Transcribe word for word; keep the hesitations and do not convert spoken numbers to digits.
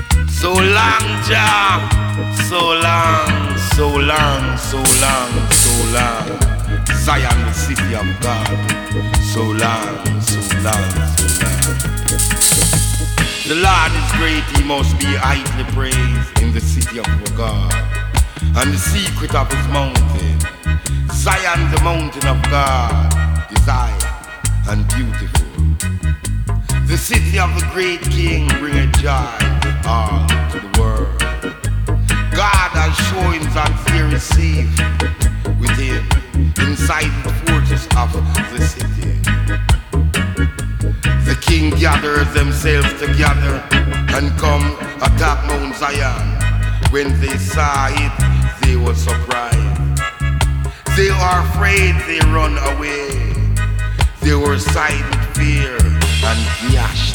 So long, Jah, so long, so long, so long, so long. Zion, the city of God. So long, so long, so long. The Lord is great, he must be highly praised in the city of our God. And the secret of his mountain, Zion, the mountain of God, is high and beautiful. The city of the great King bringeth joy all to the world. God has shown that fear is safe with him inside the fortress of the city. The king gathers themselves together and come attack Mount Zion. When they saw it, they were surprised. They are afraid, they run away. They were sight with fear and dashed